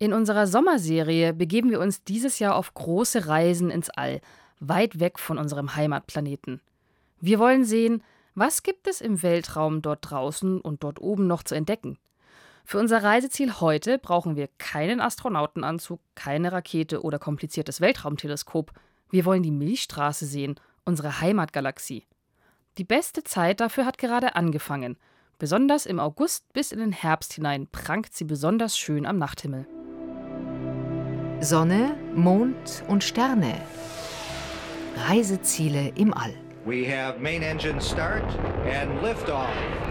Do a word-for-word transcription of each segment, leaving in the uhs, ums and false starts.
In unserer Sommerserie begeben wir uns dieses Jahr auf große Reisen ins All, weit weg von unserem Heimatplaneten. Wir wollen sehen, was gibt es im Weltraum dort draußen und dort oben noch zu entdecken. Für unser Reiseziel heute brauchen wir keinen Astronautenanzug, keine Rakete oder kompliziertes Weltraumteleskop. Wir wollen die Milchstraße sehen, unsere Heimatgalaxie. Die beste Zeit dafür hat gerade angefangen. Besonders im August bis in den Herbst hinein prangt sie besonders schön am Nachthimmel. Sonne, Mond und Sterne. Reiseziele im All. We have main engine start and liftoff.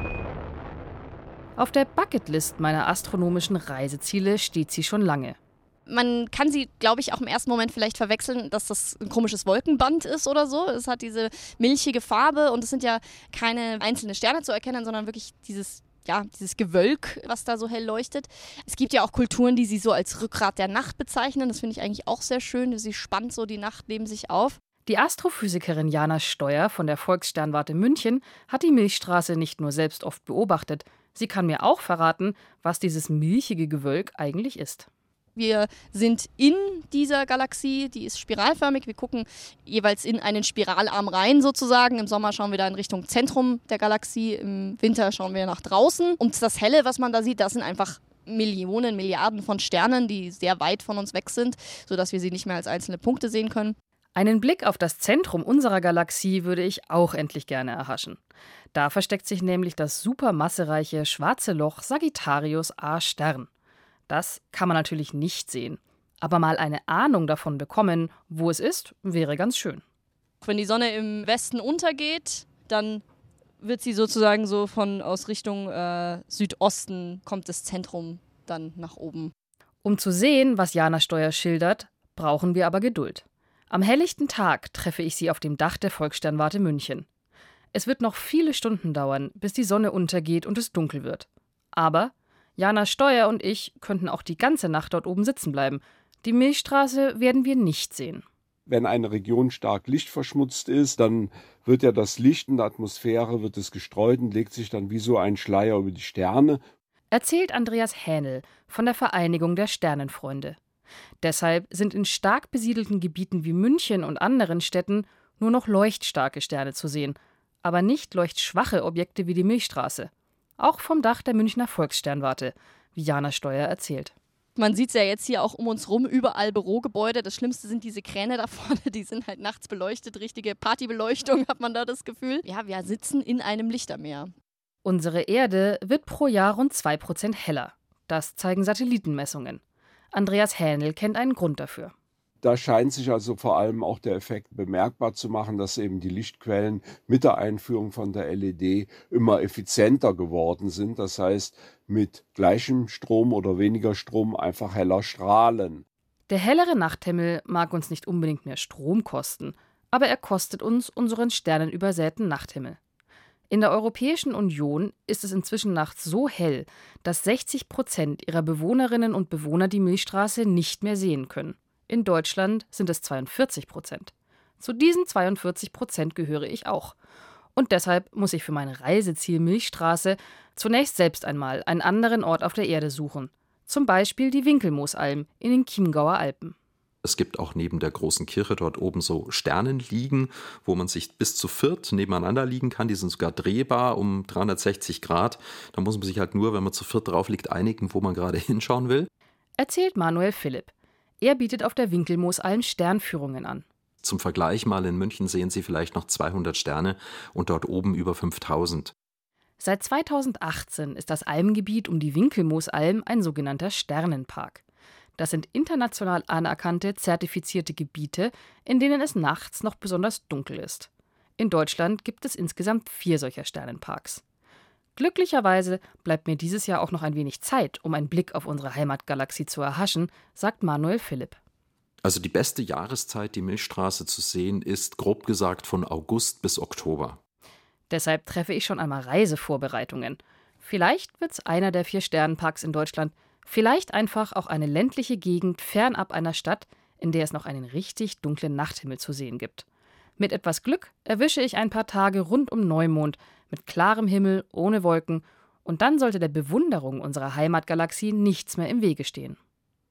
Auf der Bucketlist meiner astronomischen Reiseziele steht sie schon lange. Man kann sie, glaube ich, auch im ersten Moment vielleicht verwechseln, dass das ein komisches Wolkenband ist oder so. Es hat diese milchige Farbe und es sind ja keine einzelnen Sterne zu erkennen, sondern wirklich dieses, ja, dieses Gewölk, was da so hell leuchtet. Es gibt ja auch Kulturen, die sie so als Rückgrat der Nacht bezeichnen. Das finde ich eigentlich auch sehr schön. Sie spannt so die Nacht neben sich auf. Die Astrophysikerin Jana Steuer von der Volkssternwarte München hat die Milchstraße nicht nur selbst oft beobachtet. Sie kann mir auch verraten, was dieses milchige Gewölk eigentlich ist. Wir sind in dieser Galaxie, die ist spiralförmig. Wir gucken jeweils in einen Spiralarm rein sozusagen. Im Sommer schauen wir da in Richtung Zentrum der Galaxie, im Winter schauen wir nach draußen. Und das Helle, was man da sieht, das sind einfach Millionen, Milliarden von Sternen, die sehr weit von uns weg sind, sodass wir sie nicht mehr als einzelne Punkte sehen können. Einen Blick auf das Zentrum unserer Galaxie würde ich auch endlich gerne erhaschen. Da versteckt sich nämlich das supermassereiche schwarze Loch Sagittarius A Stern. Das kann man natürlich nicht sehen. Aber mal eine Ahnung davon bekommen, wo es ist, wäre ganz schön. Wenn die Sonne im Westen untergeht, dann wird sie sozusagen so von aus Richtung äh, Südosten, kommt das Zentrum dann nach oben. Um zu sehen, was Jana Steuer schildert, brauchen wir aber Geduld. Am helllichten Tag treffe ich sie auf dem Dach der Volkssternwarte München. Es wird noch viele Stunden dauern, bis die Sonne untergeht und es dunkel wird. Aber Jana Steuer und ich könnten auch die ganze Nacht dort oben sitzen bleiben. Die Milchstraße werden wir nicht sehen. Wenn eine Region stark lichtverschmutzt ist, dann wird ja das Licht in der Atmosphäre wird es gestreut und legt sich dann wie so ein Schleier über die Sterne. Erzählt Andreas Hähnel von der Vereinigung der Sternenfreunde. Deshalb sind in stark besiedelten Gebieten wie München und anderen Städten nur noch leuchtstarke Sterne zu sehen, aber nicht leuchtschwache Objekte wie die Milchstraße. Auch vom Dach der Münchner Volkssternwarte, wie Jana Steuer erzählt. Man sieht es ja jetzt hier auch um uns rum, überall Bürogebäude. Das Schlimmste sind diese Kräne da vorne, die sind halt nachts beleuchtet. Richtige Partybeleuchtung hat man da das Gefühl. Ja, wir sitzen in einem Lichtermeer. Unsere Erde wird pro Jahr rund zwei Prozent heller. Das zeigen Satellitenmessungen. Andreas Hähnel kennt einen Grund dafür. Da scheint sich also vor allem auch der Effekt bemerkbar zu machen, dass eben die Lichtquellen mit der Einführung von der L E D immer effizienter geworden sind. Das heißt, mit gleichem Strom oder weniger Strom einfach heller strahlen. Der hellere Nachthimmel mag uns nicht unbedingt mehr Strom kosten, aber er kostet uns unseren sternenübersäten Nachthimmel. In der Europäischen Union ist es inzwischen nachts so hell, dass sechzig Prozent ihrer Bewohnerinnen und Bewohner die Milchstraße nicht mehr sehen können. In Deutschland sind es zweiundvierzig Prozent. Zu diesen zweiundvierzig Prozent gehöre ich auch. Und deshalb muss ich für mein Reiseziel Milchstraße zunächst selbst einmal einen anderen Ort auf der Erde suchen. Zum Beispiel die Winkelmoosalm in den Chiemgauer Alpen. Es gibt auch neben der großen Kirche dort oben so Sternenliegen, wo man sich bis zu viert nebeneinander liegen kann. Die sind sogar drehbar um dreihundertsechzig Grad. Da muss man sich halt nur, wenn man zu viert drauf liegt, einigen, wo man gerade hinschauen will. Erzählt Manuel Philipp. Er bietet auf der Winkelmoosalm Sternführungen an. Zum Vergleich mal in München sehen Sie vielleicht noch zweihundert Sterne und dort oben über fünftausend. Seit zweitausendachtzehn ist das Almgebiet um die Winkelmoosalm ein sogenannter Sternenpark. Das sind international anerkannte, zertifizierte Gebiete, in denen es nachts noch besonders dunkel ist. In Deutschland gibt es insgesamt vier solcher Sternenparks. Glücklicherweise bleibt mir dieses Jahr auch noch ein wenig Zeit, um einen Blick auf unsere Heimatgalaxie zu erhaschen, sagt Manuel Philipp. Also die beste Jahreszeit, die Milchstraße zu sehen, ist grob gesagt von August bis Oktober. Deshalb treffe ich schon einmal Reisevorbereitungen. Vielleicht wird's einer der vier Sternenparks in Deutschland, vielleicht einfach auch eine ländliche Gegend fernab einer Stadt, in der es noch einen richtig dunklen Nachthimmel zu sehen gibt. Mit etwas Glück erwische ich ein paar Tage rund um Neumond mit klarem Himmel, ohne Wolken, und dann sollte der Bewunderung unserer Heimatgalaxie nichts mehr im Wege stehen.